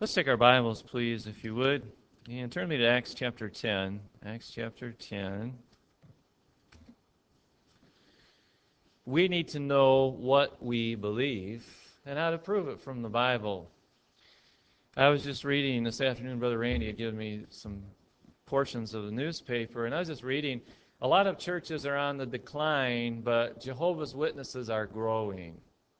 Let's take our Bibles, please, if you would, and turn me to Acts chapter 10. Acts chapter 10. We need to know what we believe and how to prove it from the Bible. I was just reading this afternoon, Brother Randy had given me some portions of the newspaper, and I was just reading, a lot of churches are on the decline, but Jehovah's Witnesses are growing.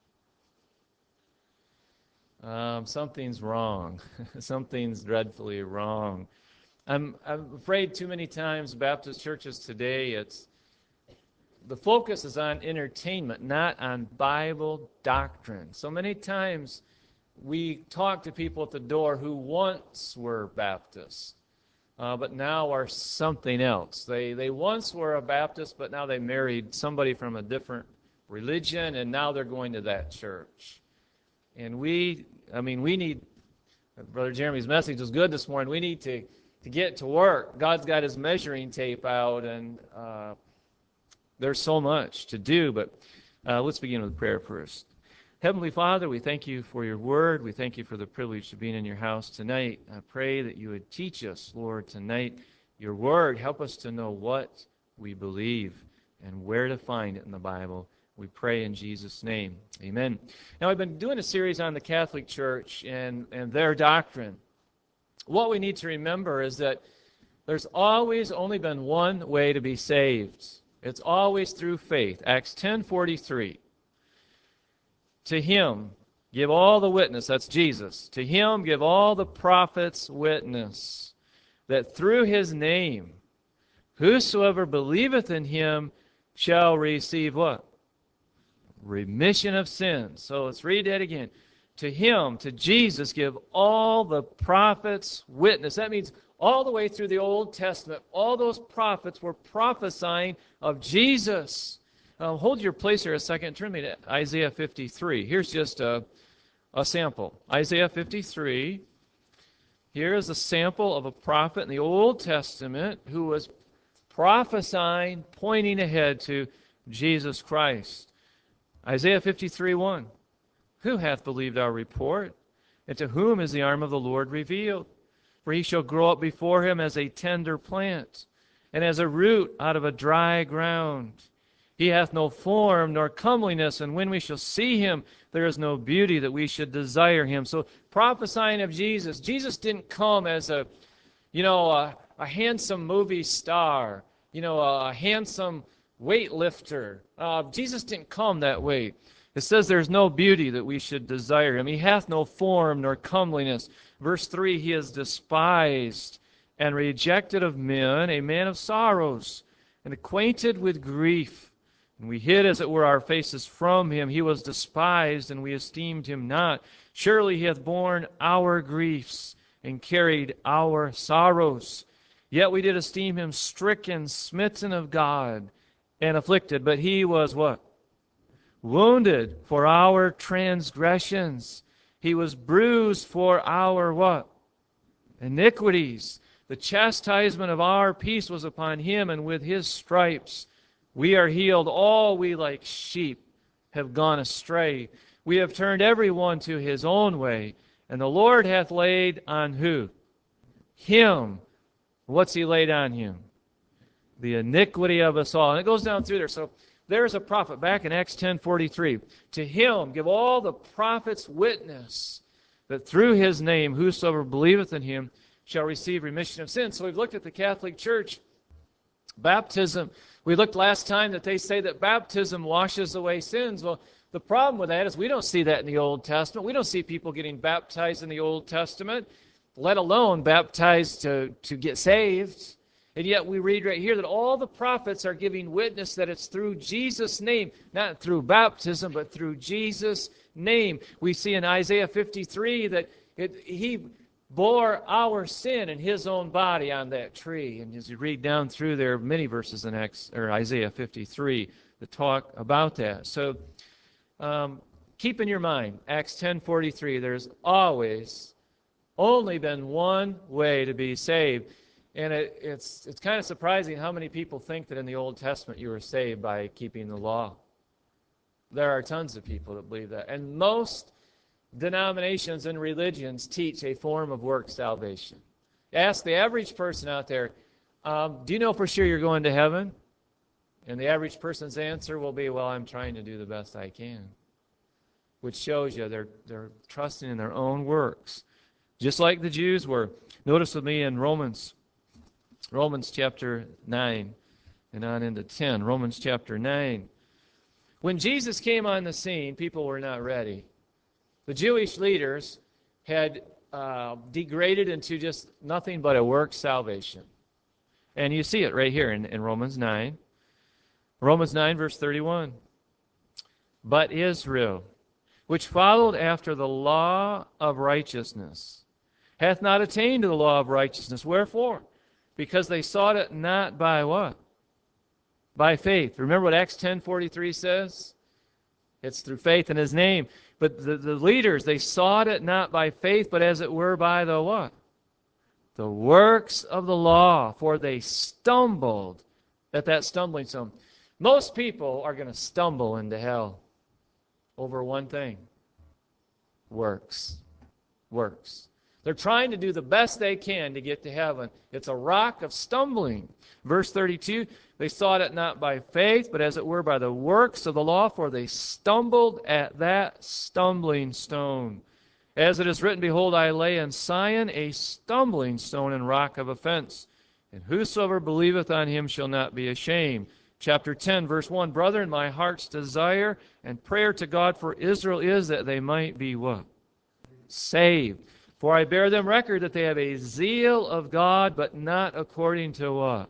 Something's wrong. Something's dreadfully wrong. I'm afraid too many times Baptist churches today, the focus is on entertainment, not on Bible doctrine. So many times we talk to people at the door who once were Baptists, but now are something else. They once were a Baptist, but now they married somebody from a different religion, and now they're going to that church. And we need, Brother Jeremy's message was good this morning, we need to get to work. God's got his measuring tape out, and there's so much to do, but let's begin with prayer first. Heavenly Father, we thank you for your word. We thank you for the privilege of being in your house tonight. I pray that you would teach us, Lord, tonight your word. Help us to know what we believe and where to find it in the Bible. We pray in Jesus' name. Amen. Now, I've been doing a series on the Catholic Church and their doctrine. What we need to remember is that there's always only been one way to be saved. It's always through faith. Acts 10:43. To him give all the witness, that's Jesus. To him give all the prophets witness, that through his name whosoever believeth in him shall receive what? Remission of sins. So let's read that again. To him, to Jesus, give all the prophets witness. That means all the way through the Old Testament, all those prophets were prophesying of Jesus. Hold your place here a second. Turn me to Isaiah 53. Here's just a sample. Isaiah 53. Here is a sample of a prophet in the Old Testament who was prophesying, pointing ahead to Jesus Christ. Isaiah 53:1. Who hath believed our report? And to whom is the arm of the Lord revealed? For he shall grow up before him as a tender plant, and as a root out of a dry ground. He hath no form nor comeliness, and when we shall see him, there is no beauty that we should desire him. So prophesying of Jesus. Jesus didn't come as a handsome movie star, a handsome weightlifter. Jesus didn't come that way. It says there's no beauty that we should desire him. He hath no form nor comeliness. Verse 3, he is despised and rejected of men, a man of sorrows, and acquainted with grief. And we hid, as it were, our faces from him. He was despised, and we esteemed him not. Surely he hath borne our griefs and carried our sorrows. Yet we did esteem him stricken, smitten of God, and afflicted. But he was what? Wounded for our transgressions. He was bruised for our what? Iniquities. The chastisement of our peace was upon him, and with his stripes we are healed. All we like sheep have gone astray. We have turned every one to his own way, and the Lord hath laid on who? Him. What's he laid on him? The iniquity of us all. And it goes down through there. So there's a prophet back in Acts 10:43. To him give all the prophets witness, that through his name whosoever believeth in him shall receive remission of sins. So we've looked at the Catholic Church. Baptism. We looked last time that they say that baptism washes away sins. Well, the problem with that is we don't see that in the Old Testament. We don't see people getting baptized in the Old Testament, let alone baptized to get saved. And yet we read right here that all the prophets are giving witness that it's through Jesus' name, not through baptism, but through Jesus' name. We see in Isaiah 53 that he bore our sin in his own body on that tree. And as you read down through there, many verses in Isaiah 53 that talk about that. So keep in your mind, Acts 10:43, there's always only been one way to be saved. And it's kind of surprising how many people think that in the Old Testament you were saved by keeping the law. There are tons of people that believe that. And most denominations and religions teach a form of work salvation. Ask the average person out there, do you know for sure you're going to heaven? And the average person's answer will be, well, I'm trying to do the best I can. Which shows you they're trusting in their own works. Just like the Jews were. Notice with me in Romans chapter 9 and on into 10. Romans chapter 9. When Jesus came on the scene, people were not ready. The Jewish leaders had degraded into just nothing but a work salvation. And you see it right here in Romans 9. Romans 9, verse 31. But Israel, which followed after the law of righteousness, hath not attained to the law of righteousness. Wherefore? Because they sought it not by what? By faith. Remember what Acts 10:43 says? It's through faith in His name. But the leaders, they sought it not by faith, but as it were by the what? The works of the law. For they stumbled at that stumbling stone. Most people are going to stumble into hell over one thing. Works. Works. They're trying to do the best they can to get to heaven. It's a rock of stumbling. Verse 32, they sought it not by faith, but as it were by the works of the law, for they stumbled at that stumbling stone. As it is written, behold, I lay in Sion a stumbling stone and rock of offense, and whosoever believeth on him shall not be ashamed. Chapter 10, verse 1, brethren, my heart's desire and prayer to God for Israel is that they might be what? Saved. For I bear them record that they have a zeal of God, but not according to what?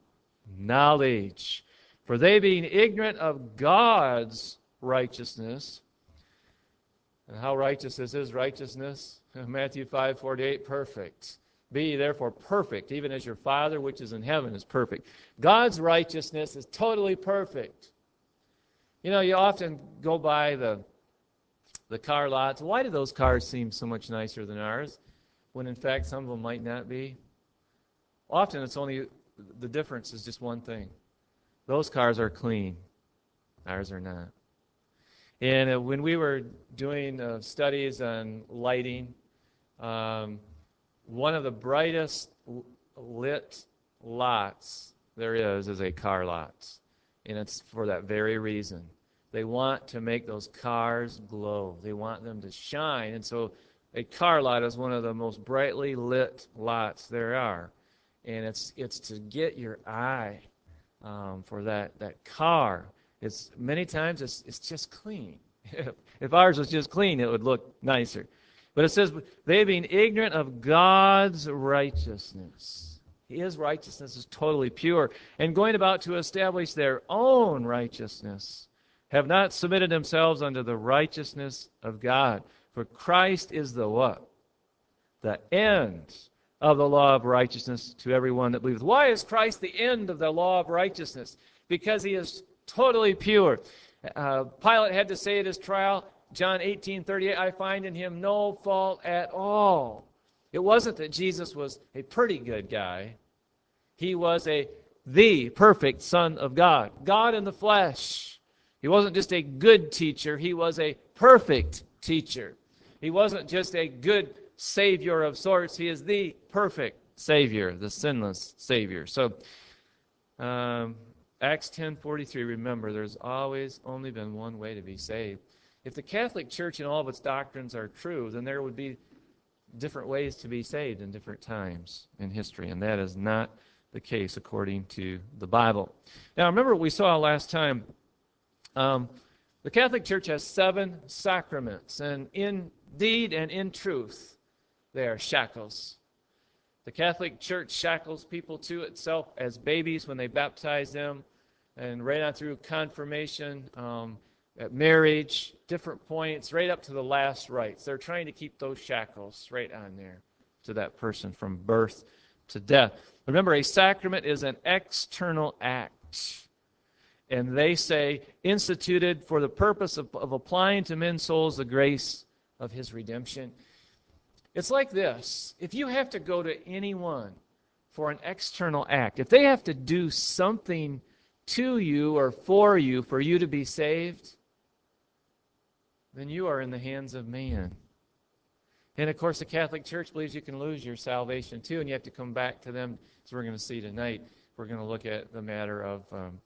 Knowledge. For they being ignorant of God's righteousness. And how righteous is His righteousness? Matthew 5:48, perfect. Be ye therefore perfect, even as your Father which is in heaven is perfect. God's righteousness is totally perfect. You know, you often go by the car lots. Why do those cars seem so much nicer than ours, when in fact some of them might not be? Often it's only, the difference is just one thing. Those cars are clean. Ours are not. And when we were doing studies on lighting, one of the brightest lit lots there is a car lot. And it's for that very reason. They want to make those cars glow. They want them to shine. And so a car lot is one of the most brightly lit lots there are. And it's to get your eye for that car. It's many times it's just clean. If ours was just clean, it would look nicer. But it says, they being ignorant of God's righteousness. His righteousness is totally pure. And going about to establish their own righteousness, have not submitted themselves unto the righteousness of God. For Christ is the what? The end of the law of righteousness to everyone that believeth. Why is Christ the end of the law of righteousness? Because He is totally pure. Pilate had to say at his trial, John 18:38, I find in Him no fault at all. It wasn't that Jesus was a pretty good guy. He was the perfect Son of God. God in the flesh. He wasn't just a good teacher. He was a perfect teacher. He wasn't just a good Savior of sorts. He is the perfect Savior, the sinless Savior. So, Acts 10:43, remember, there's always only been one way to be saved. If the Catholic Church and all of its doctrines are true, then there would be different ways to be saved in different times in history, and that is not the case according to the Bible. Now, remember what we saw last time. The Catholic Church has 7 sacraments, and in deed and in truth, they are shackles. The Catholic Church shackles people to itself as babies when they baptize them, and right on through confirmation, at marriage, different points, right up to the last rites. They're trying to keep those shackles right on there to that person from birth to death. Remember, a sacrament is an external act. And they say, instituted for the purpose of applying to men's souls the grace of His redemption. It's like this. If you have to go to anyone for an external act, if they have to do something to you or for you to be saved, then you are in the hands of man. And, of course, the Catholic Church believes you can lose your salvation, too, and you have to come back to them. So we're going to see tonight, we're going to look at the matter of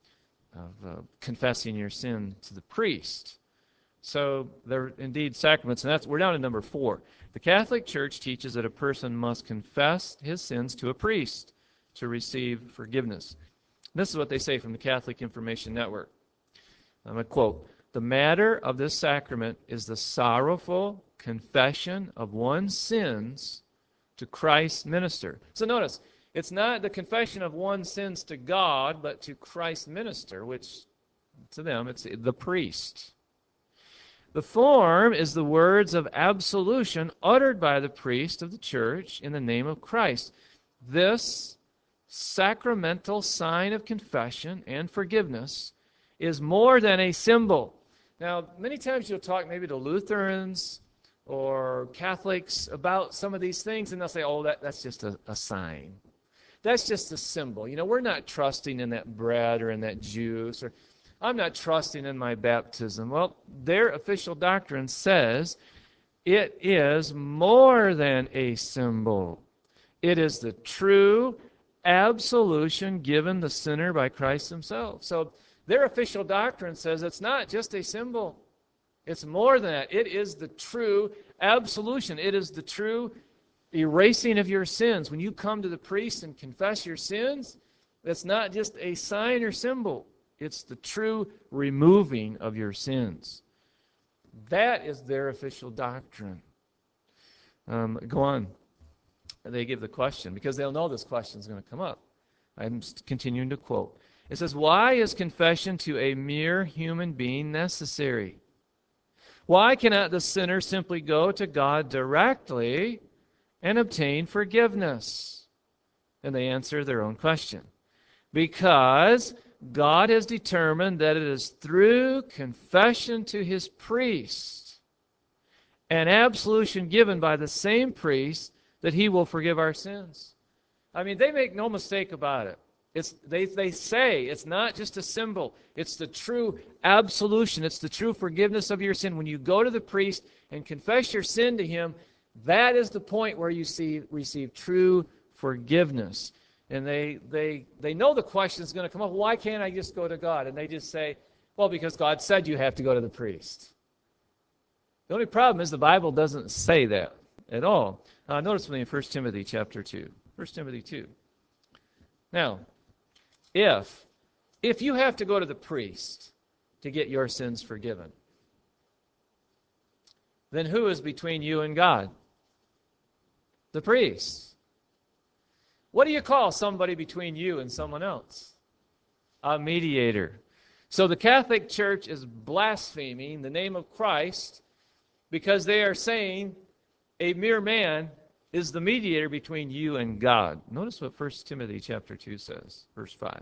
confessing your sin to the priest. So there are indeed sacraments, and we're down to number 4. The Catholic Church teaches that a person must confess his sins to a priest to receive forgiveness. This is what they say from the Catholic Information Network. I'm going to quote, "The matter of this sacrament is the sorrowful confession of one's sins to Christ's minister." So notice, it's not the confession of one's sins to God, but to Christ's minister, which to them, it's the priest. The form is the words of absolution uttered by the priest of the church in the name of Christ. This sacramental sign of confession and forgiveness is more than a symbol. Now, many times you'll talk maybe to Lutherans or Catholics about some of these things, and they'll say, oh, that's just a sign. That's just a symbol. You know, we're not trusting in that bread or in that juice, or I'm not trusting in my baptism. Well, their official doctrine says it is more than a symbol. It is the true absolution given the sinner by Christ himself. So their official doctrine says it's not just a symbol. It's more than that. It is the true absolution. It is the true erasing of your sins. When you come to the priest and confess your sins, it's not just a sign or symbol. It's the true removing of your sins. That is their official doctrine. Go on. They give the question, because they'll know this question is going to come up. I'm continuing to quote. It says, why is confession to a mere human being necessary? Why cannot the sinner simply go to God directly and obtain forgiveness? And they answer their own question. Because God has determined that it is through confession to his priest and absolution given by the same priest that he will forgive our sins. I mean, they make no mistake about it. They say it's not just a symbol. It's the true absolution. It's the true forgiveness of your sin. When you go to the priest and confess your sin to him, that is the point where you receive true forgiveness. And they know the question is going to come up, why can't I just go to God? And they just say, well, because God said you have to go to the priest. The only problem is the Bible doesn't say that at all. Notice with me in 1 Timothy chapter 2. 1 Timothy 2. Now, if you have to go to the priest to get your sins forgiven, then who is between you and God? The priest. What do you call somebody between you and someone else? A mediator. So the Catholic Church is blaspheming the name of Christ because they are saying a mere man is the mediator between you and God. Notice what 1 Timothy chapter 2 says, verse 5.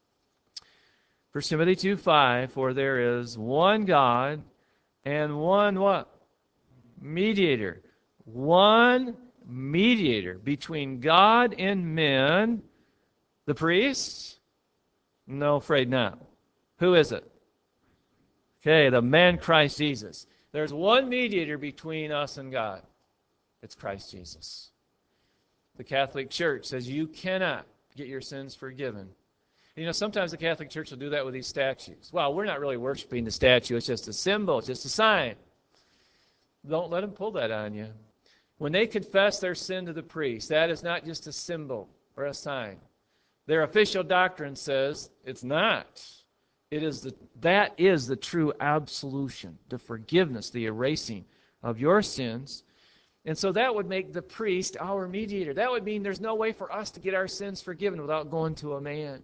1 Timothy 2:5, for there is one God and one what? Mediator. One mediator between God and men. The priest? No, afraid not. Who is it? Okay, the man Christ Jesus. There's one mediator between us and God. It's Christ Jesus. The Catholic Church says you cannot get your sins forgiven. You know, sometimes the Catholic Church will do that with these statues. Well, we're not really worshiping the statue. It's just a symbol. It's just a sign. Don't let them pull that on you. When they confess their sin to the priest, that is not just a symbol or a sign. Their official doctrine says it's not. That is the true absolution, the forgiveness, the erasing of your sins. And so that would make the priest our mediator. That would mean there's no way for us to get our sins forgiven without going to a man.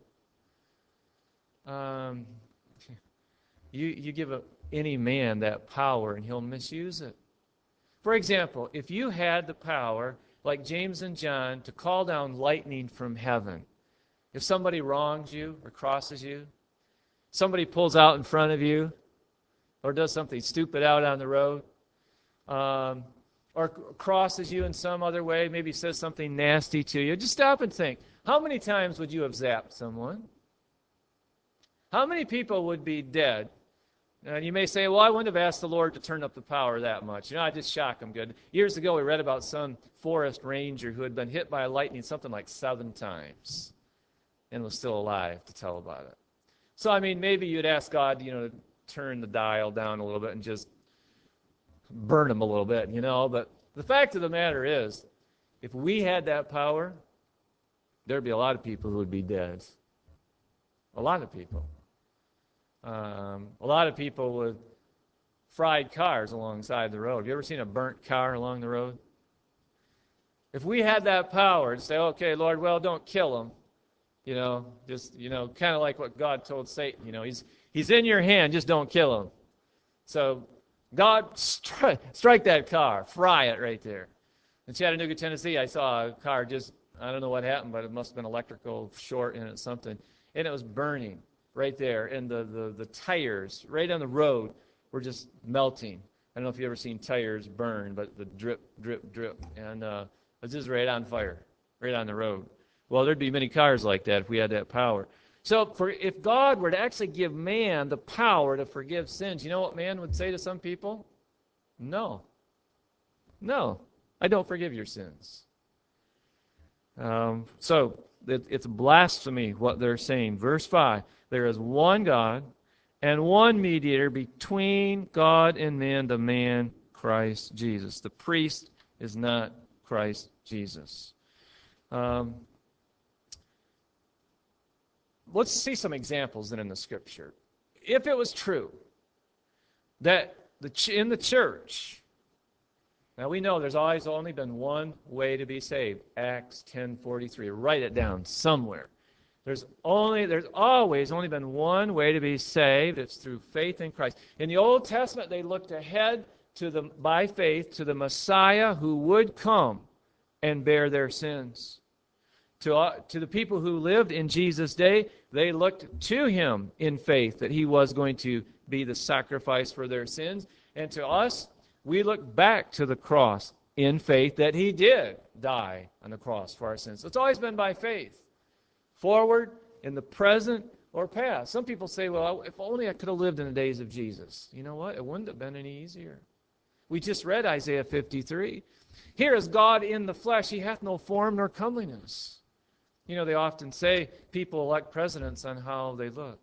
You give any man that power and he'll misuse it. For example, if you had the power, like James and John, to call down lightning from heaven, if somebody wrongs you or crosses you, somebody pulls out in front of you, or does something stupid out on the road, or crosses you in some other way, maybe says something nasty to you, just stop and think, how many times would you have zapped someone? How many people would be dead And you may say, well, I wouldn't have asked the Lord to turn up the power that much. I just shock him good. Years ago, we read about some forest ranger who had been hit by lightning something like 7 times and was still alive to tell about it. So, I mean, maybe you'd ask God, to turn the dial down a little bit and just burn him a little bit, But the fact of the matter is, if we had that power, there'd be a lot of people who would be dead. A lot of people. A lot of people with fried cars alongside the road. Have you ever seen a burnt car along the road? If we had that power to say, okay, Lord, well, don't kill him, kind of like what God told Satan, he's in your hand, just don't kill him. So God, strike that car, fry it right there. In Chattanooga, Tennessee, I saw a car I don't know what happened, but it must have been electrical short in it, something, and it was burning right there, and the tires right on the road were just melting. I don't know if you've ever seen tires burn, but the drip, drip, drip, and it's just right on fire, right on the road. Well, there'd be many cars like that if we had that power. So if God were to actually give man the power to forgive sins, you know what man would say to some people? No, I don't forgive your sins. So it's blasphemy what they're saying. Verse 5, there is one God and one mediator between God and men, the man Christ Jesus. The priest is not Christ Jesus. Let's see some examples in the Scripture. If it was true that in the church, now we know there's always only been one way to be saved. Acts 10:43. Write it down somewhere. There's always only been one way to be saved. It's through faith in Christ. In the Old Testament, they looked ahead by faith to the Messiah who would come and bear their sins. To the people who lived in Jesus' day, they looked to him in faith that he was going to be the sacrifice for their sins. And to us, we look back to the cross in faith that he did die on the cross for our sins. It's always been by faith. Forward, in the present, or past. Some people say, well, if only I could have lived in the days of Jesus. You know what? It wouldn't have been any easier. We just read Isaiah 53. Here is God in the flesh. He hath no form nor comeliness. They often say people elect presidents on how they look.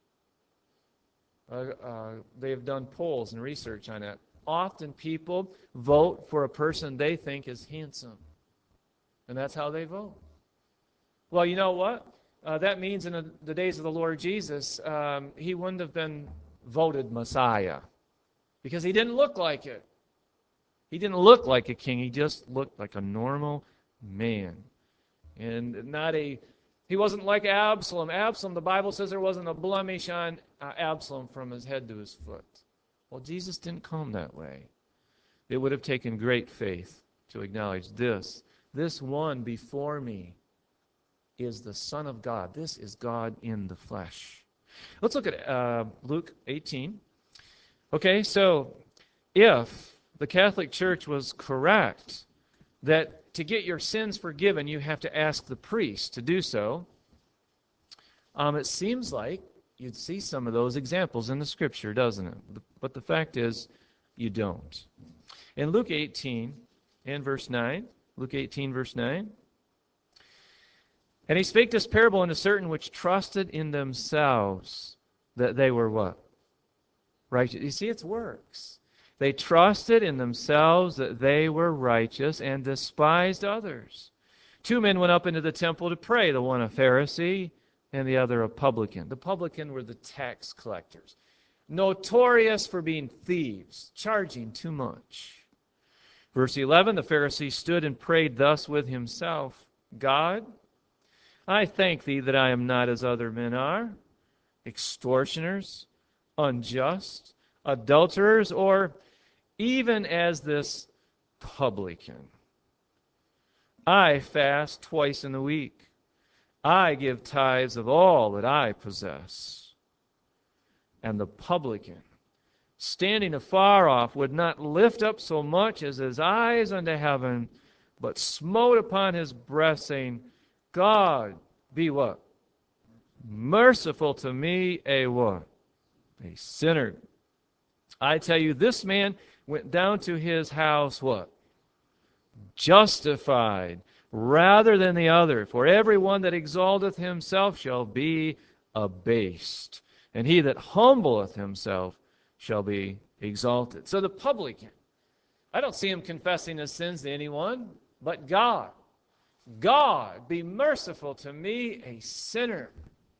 They have done polls and research on that. Often people vote for a person they think is handsome. And that's how they vote. Well, you know what? That means in the days of the Lord Jesus, he wouldn't have been voted Messiah. Because he didn't look like it. He didn't look like a king. He just looked like a normal man. And he wasn't like Absalom. Absalom, the Bible says there wasn't a blemish on Absalom from his head to his foot. Well, Jesus didn't come that way. It would have taken great faith to acknowledge this. This one before me is the Son of God. This is God in the flesh. Let's look at Luke 18. Okay, so if the Catholic Church was correct that to get your sins forgiven, you have to ask the priest to do so, it seems like you'd see some of those examples in the Scripture, doesn't it? But the fact is, you don't. In Luke 18 and verse 9, Luke 18, verse 9, and he spake this parable unto certain which trusted in themselves that they were what? Righteous. You see, it's works. They trusted in themselves that they were righteous and despised others. 2 men went up into the temple to pray, the one a Pharisee and the other a publican. The publican were the tax collectors, notorious for being thieves, charging too much. Verse 11, the Pharisee stood and prayed thus with himself, God, I thank thee that I am not as other men are, extortioners, unjust, adulterers, or even as this publican. I fast twice in the week. I give tithes of all that I possess. And the publican, standing afar off, would not lift up so much as his eyes unto heaven, but smote upon his breast, saying, God, be what? Merciful to me, a what? A sinner. I tell you, this man went down to his house, what? Justified, rather than the other. For everyone that exalteth himself shall be abased, and he that humbleth himself shall be exalted. So the publican, I don't see him confessing his sins to anyone but God. God, be merciful to me, a sinner.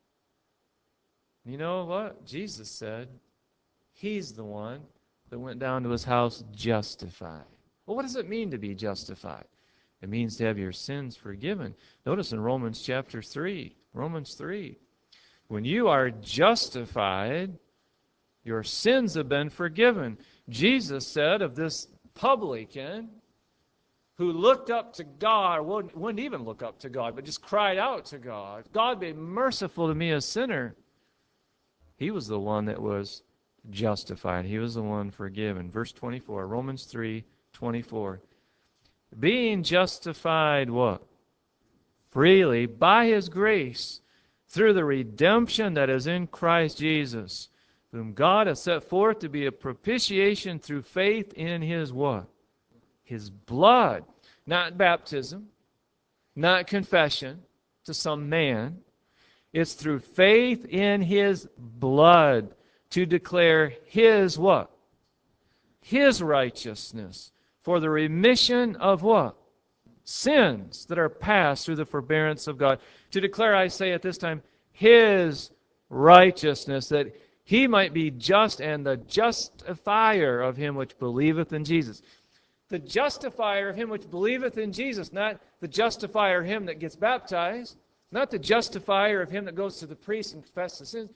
You know what? Jesus said he's the one that went down to his house justified. Well, what does it mean to be justified? It means to have your sins forgiven. Notice in Romans chapter 3, Romans 3, when you are justified, your sins have been forgiven. Jesus said of this publican who looked up to God, wouldn't even look up to God, but just cried out to God, God, be merciful to me, a sinner. He was the one that was justified. He was the one forgiven. Verse 24, Romans 3:24. Being justified what? Freely by his grace through the redemption that is in Christ Jesus, whom God has set forth to be a propitiation through faith in his what? His blood. Not baptism, not confession to some man. It's through faith in his blood to declare his what? His righteousness for the remission of what? Sins that are passed through the forbearance of God. To declare, I say at this time, his righteousness, that he might be just and the justifier of him which believeth in Jesus. The justifier of him which believeth in Jesus, not the justifier of him that gets baptized, not the justifier of him that goes to the priest and confesses sins.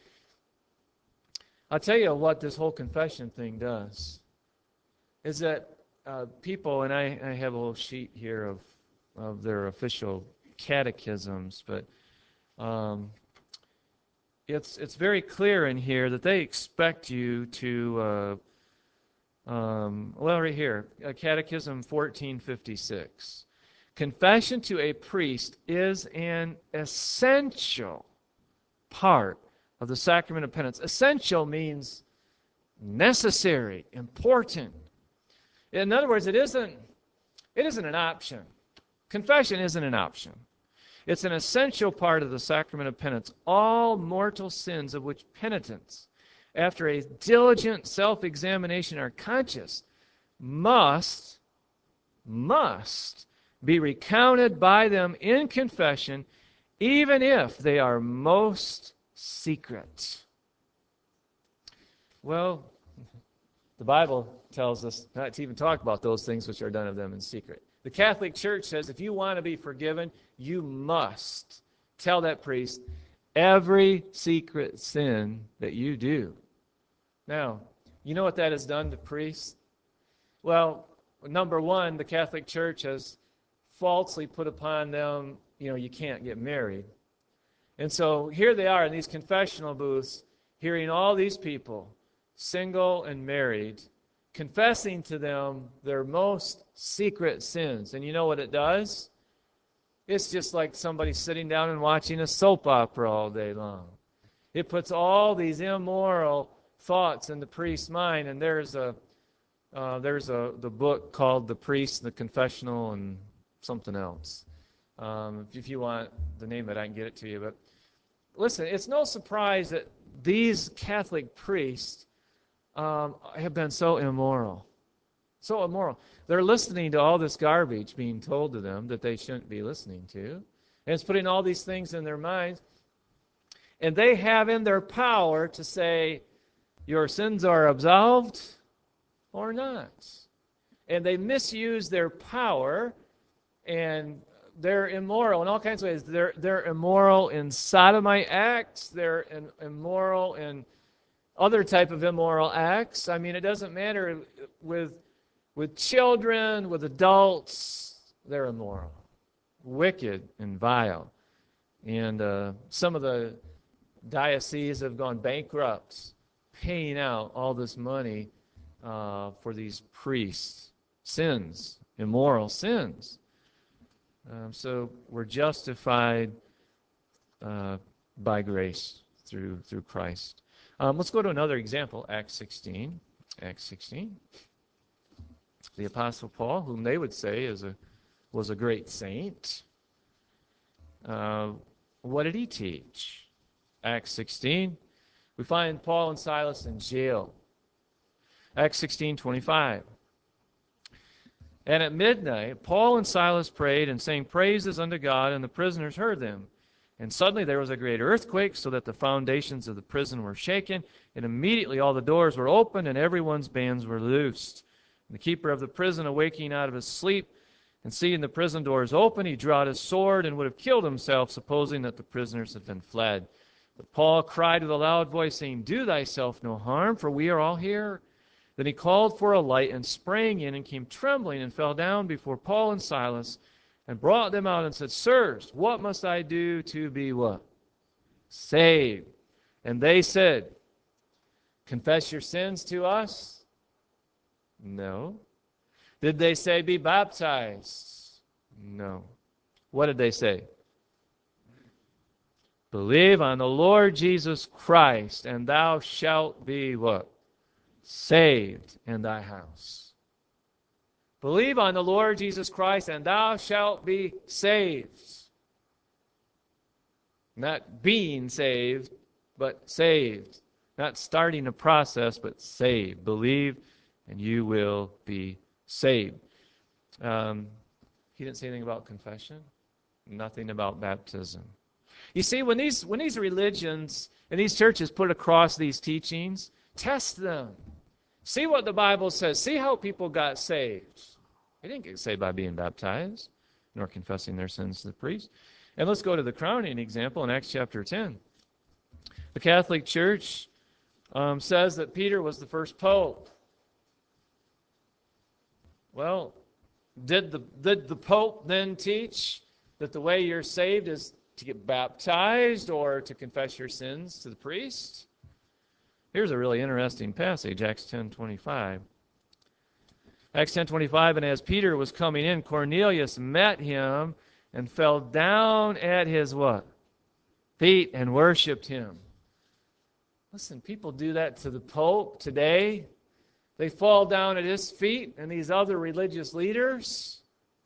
I'll tell you what this whole confession thing does, is that people, and I have a little sheet here of their official catechisms, but it's very clear in here that they expect you to, right here, Catechism 1456. Confession to a priest is an essential part of the sacrament of penance. Essential means necessary, important. In other words, it isn't an option. Confession isn't an option. It's an essential part of the sacrament of penance. All mortal sins of which penitents, after a diligent self-examination, are conscious, must be recounted by them in confession, even if they are most secret. Well, the Bible tells us not to even talk about those things which are done of them in secret. The Catholic Church says if you want to be forgiven, you must tell that priest every secret sin that you do. Now, you know what that has done to priests? Well, number one, the Catholic Church has falsely put upon them, you can't get married. And so here they are in these confessional booths, hearing all these people, single and married, confessing to them their most secret sins. And you know what it does? It's just like somebody sitting down and watching a soap opera all day long. It puts all these immoral thoughts in the priest's mind, and there's the book called The Priest, the Confessional, and something else. If you want the name of it, I can get it to you. But listen, it's no surprise that these Catholic priests have been so immoral. So immoral. They're listening to all this garbage being told to them that they shouldn't be listening to. And it's putting all these things in their minds. And they have in their power to say, your sins are absolved or not. And they misuse their power, and they're immoral in all kinds of ways. They're immoral in sodomite acts. They're immoral in other type of immoral acts. I mean, it doesn't matter with children, with adults. They're immoral, wicked, and vile. And some of the dioceses have gone bankrupt, paying out all this money for these priests' sins, immoral sins. So we're justified by grace through Christ. Let's go to another example, Acts 16. Acts 16. The Apostle Paul, whom they would say was a great saint, what did he teach? Acts 16. We find Paul and Silas in jail. Acts 16:25. And at midnight, Paul and Silas prayed and sang praises unto God, and the prisoners heard them. And suddenly there was a great earthquake, so that the foundations of the prison were shaken, and immediately all the doors were opened, and everyone's bands were loosed. And the keeper of the prison, awaking out of his sleep, and seeing the prison doors open, he drew out his sword and would have killed himself, supposing that the prisoners had been fled. But Paul cried with a loud voice, saying, Do thyself no harm, for we are all here. Then he called for a light and sprang in and came trembling and fell down before Paul and Silas and brought them out and said, Sirs, what must I do to be what? Saved. And they said, Confess your sins to us? No. Did they say, Be baptized? No. What did they say? Believe on the Lord Jesus Christ, and thou shalt be what? Saved in thy house. Believe on the Lord Jesus Christ, and thou shalt be saved. Not being saved, but saved. Not starting a process, but saved. Believe, and you will be saved. He didn't say anything about confession. Nothing about baptism. You see, when these religions and these churches put across these teachings, test them. See what the Bible says. See how people got saved. They didn't get saved by being baptized, nor confessing their sins to the priest. And let's go to the crowning example in Acts chapter 10. The Catholic Church says that Peter was the first pope. Well, did the Pope then teach that the way you're saved is to get baptized or to confess your sins to the priest? Here's a really interesting passage, Acts 10:25. Acts 10:25, and as Peter was coming in, Cornelius met him and fell down at his what? Feet and worshipped him. Listen, people do that to the Pope today. They fall down at his feet and these other religious leaders.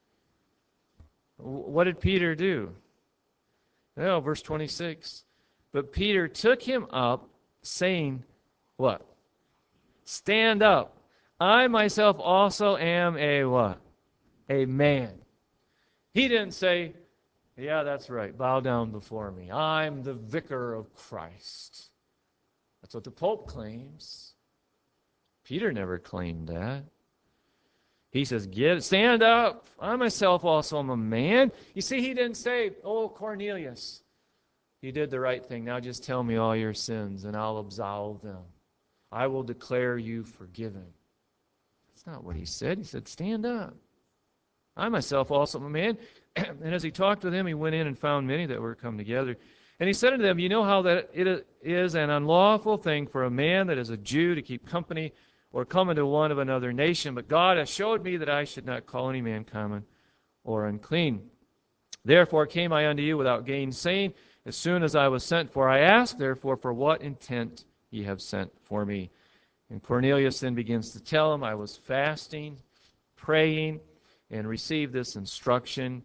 What did Peter do? Well, verse 26. But Peter took him up, saying, what? Stand up. I myself also am a what? A man. He didn't say, yeah, that's right, bow down before me. I'm the vicar of Christ. That's what the Pope claims. Peter never claimed that. He says, stand up. I myself also am a man. You see, he didn't say, oh, Cornelius, you did the right thing. Now just tell me all your sins and I'll absolve them. I will declare you forgiven. That's not what he said. He said, stand up. I myself also am a man. And as he talked with him, he went in and found many that were come together. And he said unto them, you know how that it is an unlawful thing for a man that is a Jew to keep company or come into one of another nation. But God has showed me that I should not call any man common or unclean. Therefore came I unto you without gainsaying, as soon as I was sent for. I asked, therefore, for what intent ye have sent for me. And Cornelius then begins to tell him, I was fasting, praying, and received this instruction.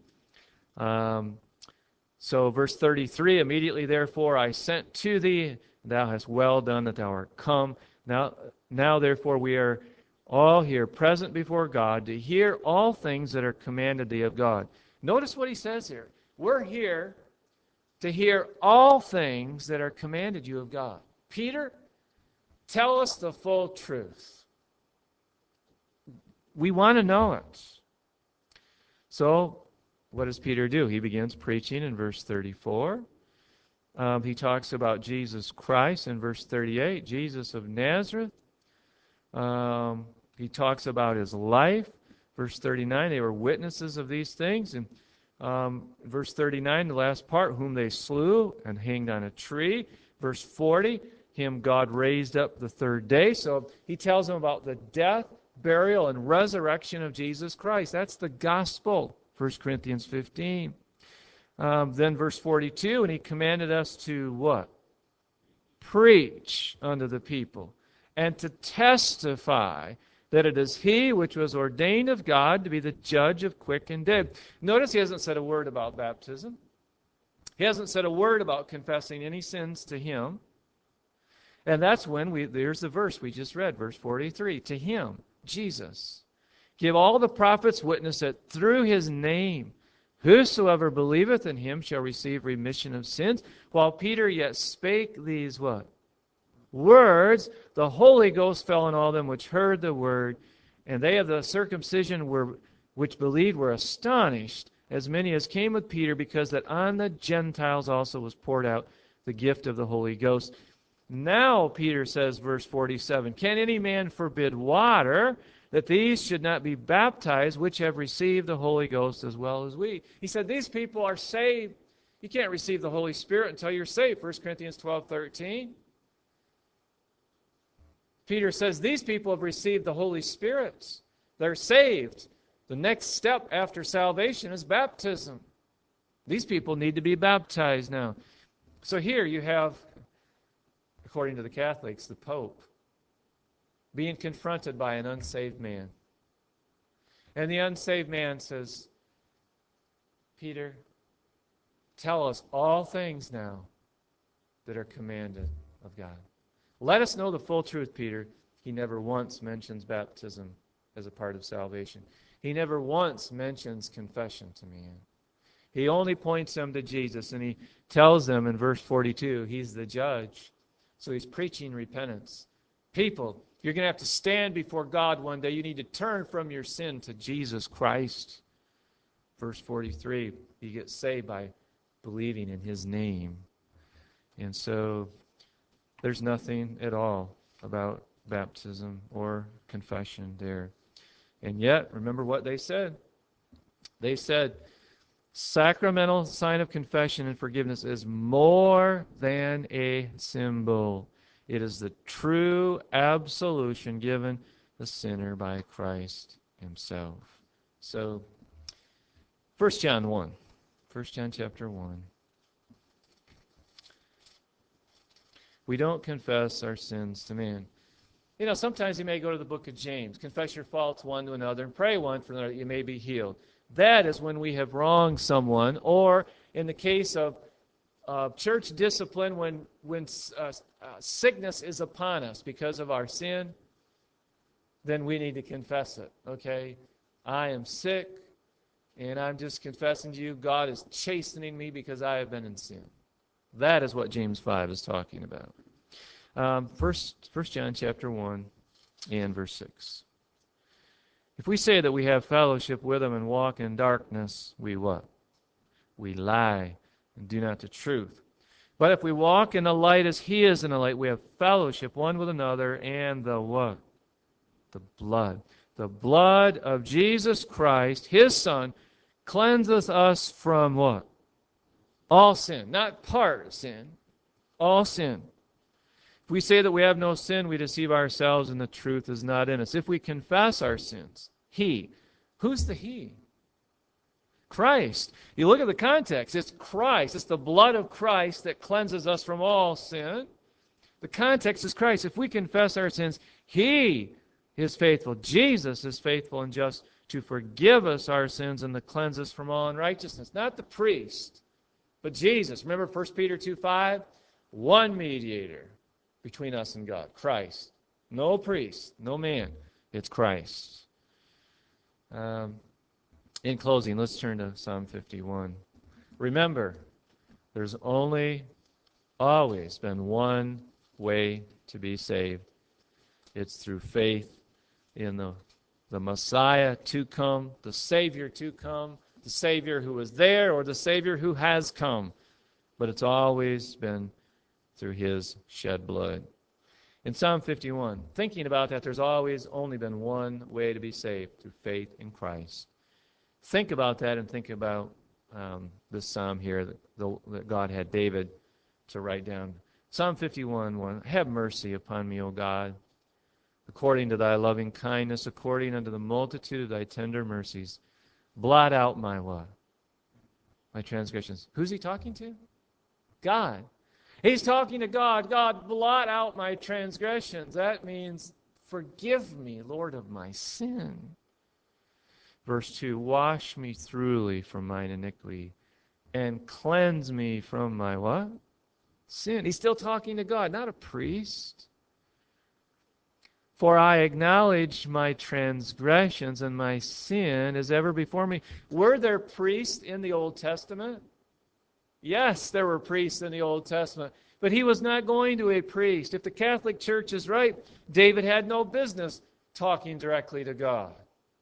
So verse 33, immediately therefore I sent to thee, thou hast well done that thou art come. Now therefore we are all here present before God to hear all things that are commanded thee of God. Notice what he says here. We're here to hear all things that are commanded you of God. Peter, tell us the full truth. We want to know it. So, what does Peter do? He begins preaching in verse 34. He talks about Jesus Christ in verse 38, Jesus of Nazareth. He talks about his life. Verse 39, they were witnesses of these things. And verse 39, the last part, whom they slew and hanged on a tree. Verse 40, him God raised up the third day. So he tells them about the death, burial, and resurrection of Jesus Christ. That's the gospel, 1 Corinthians 15. Then verse 42, and he commanded us to what? Preach unto the people. and to testify that it is he which was ordained of God to be the judge of quick and dead. Notice he hasn't said a word about baptism. He hasn't said a word about confessing any sins to him. And that's when there's the verse we just read, verse 43. To him, Jesus, give all the prophets witness that through his name, whosoever believeth in him shall receive remission of sins. While Peter yet spake these what? Words, the Holy Ghost fell on all them which heard the word, and they of the circumcision which believed were astonished, as many as came with Peter, because that on the Gentiles also was poured out the gift of the Holy Ghost. Now, Peter says, verse 47, can any man forbid water, that these should not be baptized, which have received the Holy Ghost as well as we? He said, these people are saved. You can't receive the Holy Spirit until you're saved, 1 Corinthians 12:13. Peter says these people have received the Holy Spirit. They're saved. The next step after salvation is baptism. These people need to be baptized now. So here you have, according to the Catholics, the Pope being confronted by an unsaved man. And the unsaved man says, Peter, tell us all things now that are commanded of God. Let us know the full truth, Peter. He never once mentions baptism as a part of salvation. He never once mentions confession to man. He only points them to Jesus, and he tells them in verse 42, he's the judge. So he's preaching repentance. People, you're going to have to stand before God one day. You need to turn from your sin to Jesus Christ. Verse 43, you get saved by believing in his name. And so there's nothing at all about baptism or confession there. And yet, remember what they said. They said, sacramental sign of confession and forgiveness is more than a symbol. It is the true absolution given the sinner by Christ himself. So, 1 John 1. 1 John chapter 1. We don't confess our sins to man. You know, sometimes you may go to the book of James, confess your faults one to another, and pray one for another that you may be healed. That is when we have wronged someone, or in the case of church discipline, when sickness is upon us because of our sin, then we need to confess it, okay? I am sick, and I'm just confessing to you, God is chastening me because I have been in sin. That is what James 5 is talking about. 1 John chapter 1 and verse 6. If we say that we have fellowship with him and walk in darkness, we what? We lie and do not the truth. But if we walk in the light as he is in the light, we have fellowship one with another, and the what? The blood. The blood of Jesus Christ, his Son, cleanseth us from what? All sin. Not part of sin. All sin. If we say that we have no sin, we deceive ourselves and the truth is not in us. If we confess our sins, he. Who's the he? Christ. You look at the context. It's Christ. It's the blood of Christ that cleanses us from all sin. The context is Christ. If we confess our sins, he is faithful. Jesus is faithful and just to forgive us our sins and to cleanse us from all unrighteousness. Not the priest, but Jesus. Remember 1 Peter 2:5? One mediator between us and God, Christ. No priest, no man. It's Christ. In closing, let's turn to Psalm 51. Remember, there's always been one way to be saved. It's through faith in the Messiah to come, the Savior to come, the Savior who is there or the Savior who has come. But it's always been through his shed blood. In Psalm 51, thinking about that, there's always only been one way to be saved, through faith in Christ. Think about that and think about this psalm here that God had David to write down. Psalm 51:1, have mercy upon me, O God, according to thy loving kindness, according unto the multitude of thy tender mercies. Blot out my what? My transgressions. Who's he talking to? God. He's talking to God. God, blot out my transgressions. That means, forgive me, Lord, of my sin. Verse 2, wash me thoroughly from mine iniquity and cleanse me from my what? Sin. He's still talking to God, not a priest. For I acknowledge my transgressions, and my sin is ever before me. Were there priests in the Old Testament? Yes, there were priests in the Old Testament. But he was not going to a priest. If the Catholic Church is right, David had no business talking directly to God.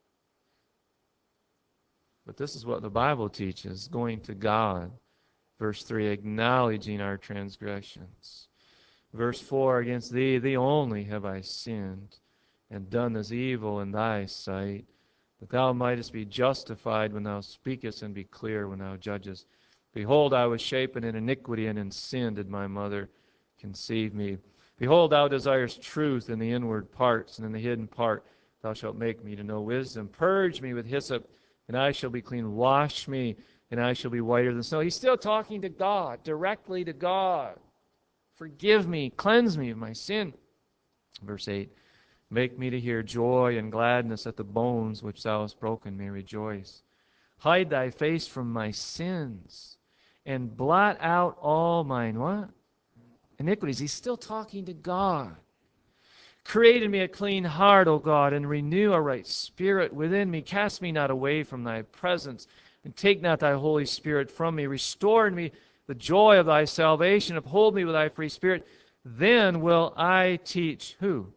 But this is what the Bible teaches, going to God. Verse 3, acknowledging our transgressions. Verse 4, against thee, thee only have I sinned, and done this evil in thy sight, that thou mightest be justified when thou speakest, and be clear when thou judgest. Behold, I was shapen in iniquity, and in sin did my mother conceive me. Behold, thou desirest truth in the inward parts, and in the hidden part thou shalt make me to know wisdom. Purge me with hyssop, and I shall be clean. Wash me, and I shall be whiter than snow. He's still talking to God, directly to God. Forgive me, cleanse me of my sin. Verse 8, make me to hear joy and gladness, that the bones which thou hast broken may rejoice. Hide thy face from my sins, and blot out all mine what? Iniquities. He's still talking to God. Create in me a clean heart, O God, and renew a right spirit within me. Cast me not away from thy presence, and take not thy Holy Spirit from me. Restore in me the joy of thy salvation. Uphold me with thy free spirit. Then will I teach who?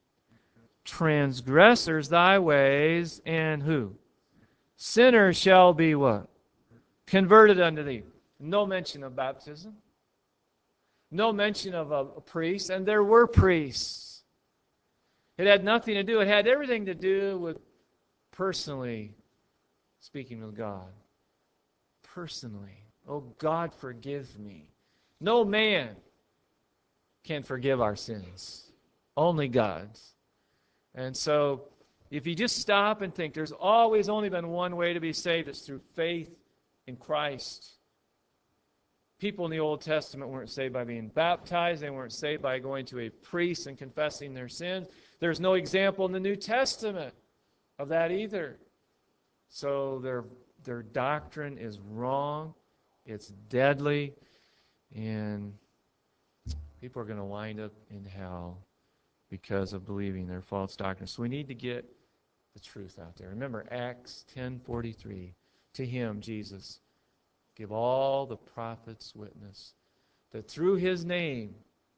Transgressors thy ways, and who? Sinners shall be what? Converted unto thee. No mention of baptism. No mention of a priest. And there were priests. It had nothing to do. It had everything to do with personally speaking with God. Personally. Oh, God, forgive me. No man can forgive our sins. Only God. And so, if you just stop and think, there's always only been one way to be saved. It's through faith in Christ. People in the Old Testament weren't saved by being baptized. They weren't saved by going to a priest and confessing their sins. There's no example in the New Testament of that either. So their doctrine is wrong. It's deadly. And people are going to wind up in hell because of believing their false doctrine. So we need to get the truth out there. Remember Acts 10:43. To him, Jesus, give all the prophets witness that through his name,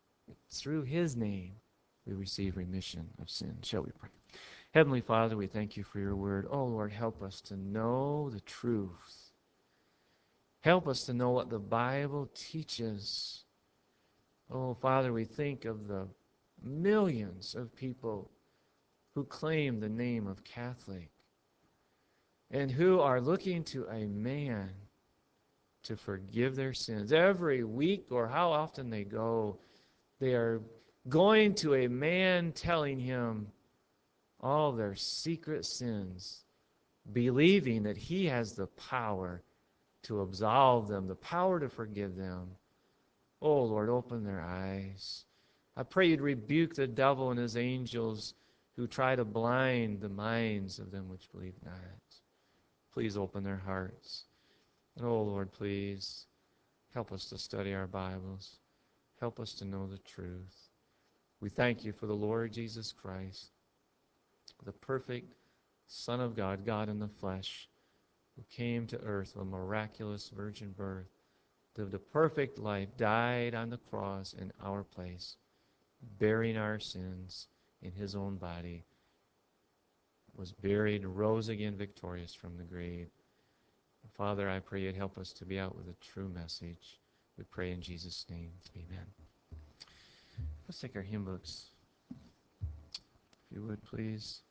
we receive remission of sin. Shall we pray? Heavenly Father, we thank you for your word. Oh, Lord, help us to know the truth. Help us to know what the Bible teaches. Oh, Father, we think of the millions of people who claim the name of Catholic and who are looking to a man to forgive their sins. Every week, or how often they go, they are going to a man telling him all their secret sins, believing that he has the power to absolve them, the power to forgive them. Oh, Lord, open their eyes. I pray you'd rebuke the devil and his angels who try to blind the minds of them which believe not. Please open their hearts. And oh, Lord, please help us to study our Bibles. Help us to know the truth. We thank you for the Lord Jesus Christ, the perfect Son of God, God in the flesh, who came to earth with a miraculous virgin birth, lived a perfect life, died on the cross in our place, bearing our sins in his own body, was buried, rose again victorious from the grave. Father, I pray you'd help us to be out with a true message. We pray in Jesus' name. Amen. Let's take our hymn books, if you would, please.